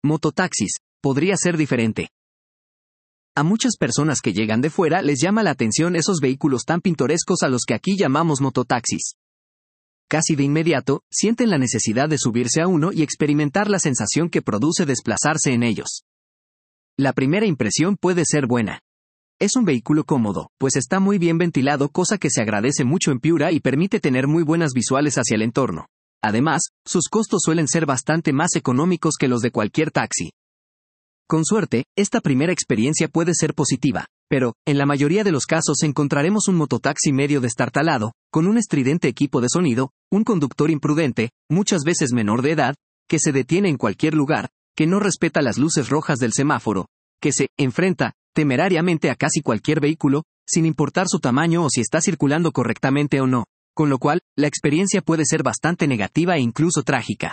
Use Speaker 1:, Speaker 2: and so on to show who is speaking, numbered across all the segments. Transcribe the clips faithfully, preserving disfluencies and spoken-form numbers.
Speaker 1: Mototaxis, podría ser diferente. A muchas personas que llegan de fuera les llama la atención esos vehículos tan pintorescos a los que aquí llamamos mototaxis. Casi de inmediato, sienten la necesidad de subirse a uno y experimentar la sensación que produce desplazarse en ellos. La primera impresión puede ser buena. Es un vehículo cómodo, pues está muy bien ventilado, cosa que se agradece mucho en Piura y permite tener muy buenas visuales hacia el entorno. Además, sus costos suelen ser bastante más económicos que los de cualquier taxi. Con suerte, esta primera experiencia puede ser positiva, pero, en la mayoría de los casos encontraremos un mototaxi medio destartalado, con un estridente equipo de sonido, un conductor imprudente, muchas veces menor de edad, que se detiene en cualquier lugar, que no respeta las luces rojas del semáforo, que se enfrenta temerariamente a casi cualquier vehículo, sin importar su tamaño o si está circulando correctamente o no, con lo cual, la experiencia puede ser bastante negativa e incluso trágica.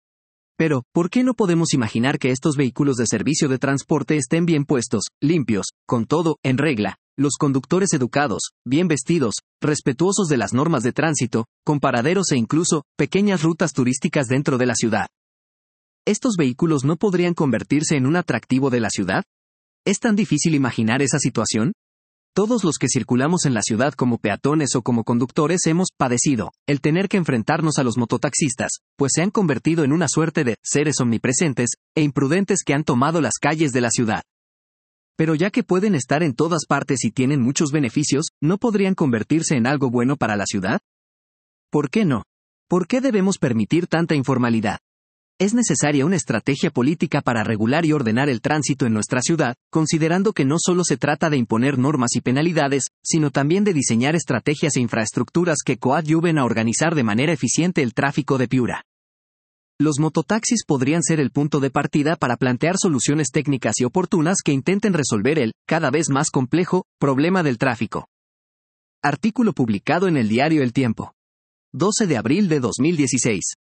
Speaker 1: Pero, ¿por qué no podemos imaginar que estos vehículos de servicio de transporte estén bien puestos, limpios, con todo en regla, los conductores educados, bien vestidos, respetuosos de las normas de tránsito, con paraderos e incluso, pequeñas rutas turísticas dentro de la ciudad? ¿Estos vehículos no podrían convertirse en un atractivo de la ciudad? ¿Es tan difícil imaginar esa situación? Todos los que circulamos en la ciudad como peatones o como conductores hemos padecido el tener que enfrentarnos a los mototaxistas, pues se han convertido en una suerte de seres omnipresentes e imprudentes que han tomado las calles de la ciudad. Pero ya que pueden estar en todas partes y tienen muchos beneficios, ¿no podrían convertirse en algo bueno para la ciudad? ¿Por qué no? ¿Por qué debemos permitir tanta informalidad? Es necesaria una estrategia política para regular y ordenar el tránsito en nuestra ciudad, considerando que no solo se trata de imponer normas y penalidades, sino también de diseñar estrategias e infraestructuras que coadyuven a organizar de manera eficiente el tráfico de Piura. Los mototaxis podrían ser el punto de partida para plantear soluciones técnicas y oportunas que intenten resolver el, cada vez más complejo, problema del tráfico. Artículo publicado en el diario El Tiempo. doce de abril de dos mil dieciséis.